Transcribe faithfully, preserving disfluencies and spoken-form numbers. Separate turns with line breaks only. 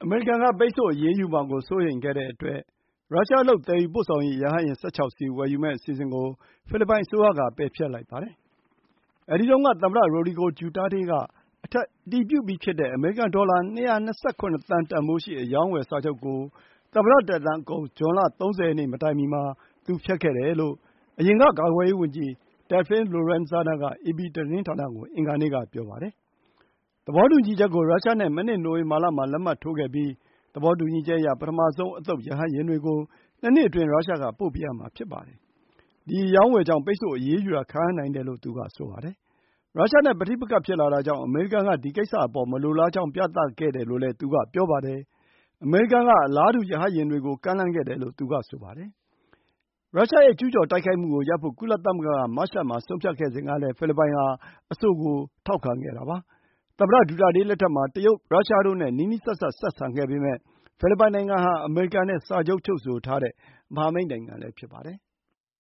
အမေရိကန်က ပိတ်ဆို့အရေးယူမှာကို စိုးရိမ်ခဲ့တဲ့အတွက် ရုရှားလုပ် သယ်ယူပို့ဆောင်ရေး ရဟတ်ယာဉ် ၁၆ စီး ဝယ်ယူမယ့် အစီအစဉ်ကို ဖိလစ်ပိုင်အစိုးရက ပယ်ဖျက်လိုက်ပါတယ်။ အဲဒီတုန်းက သမ္မတ Rodrigo Duterte က အတည်ပြုပြီးဖြစ်တဲ့ အမေရိကန်ဒေါ်လာ ၂၂၇ သန်းတန်ဖိုးရှိ အရောင်းအဝယ်စာချုပ်ကို သမ္မတသက်တမ်းအကုန် ဇွန်လ ၃၀ ရက်နေ့မတိုင်မီမှာ သူ ဖျက်ခဲ့တယ်လို့ အရင် ကာကွယ်ရေးဝန်ကြီး Delfin Lorenzana က အေပီသတင်းဌာနကို အင်္ဂါနေ့က ပြောပါတယ်။ သဘောတူညီချက်ကို ရုရှားနဲ့ မနှစ် နိုဝင်ဘာလမှာ လက်မှတ်ထိုးခဲ့ပြီး သဘောတူညီချက်အရ ပထမဆုံးအသုတ် ရဟတ်ယာဉ်တွေကို နှစ်နှစ်အတွင်း ရုရှားက ပို့ပေးရမှာ ဖြစ်ပါတယ်။ ဒီအရောင်းအဝယ်ကြောင့် ပိတ်ဆို့အရေးယူတာ ခံရနိုင်တယ်လို့ သူက ဆိုပါတယ်။ ရုရှားနဲ့ ပဋိပက္ခဖြစ်လာတာကြောင့် အမေရိကန်က ဒီကိစ္စအပေါ် မလိုလားကြောင်း ပြသခဲ့တယ်လို့လည်း သူက ပြောပါတယ်။ အမေရိကန်က အလားတူ ရဟတ်ယာဉ်တွေကို ကမ်းလှမ်းခဲ့တယ်လို့ သူက ဆိုပါတယ်။ ရုရှားရဲ့ ကျူးကျော်တိုက်ခိုက်မှုကိုရပ်ဖို့ ကုလသမဂ္ဂက မတ်လမှာ ဆုံးဖြတ်ခဲ့စဉ်ကလည်း ဖိလစ်ပိုင်ဟာ အဆိုကို ထောက်ခံခဲ့တာပါ။ သမ္မတ ဒူတာတေးလက်ထက်မှာ တရုတ်၊ ရုရှားတို့နဲ့ နီးနီးစပ်စပ် ဆက်ဆံခဲ့ပေမဲ့ ဖိလစ်ပိုင်နိုင်ငံဟာ အမေရိကန်နဲ့ စာချုပ်ချုပ်ဆိုထားတဲ့ မဟာမိတ်နိုင်ငံလည်း ဖြစ်ပါတယ်။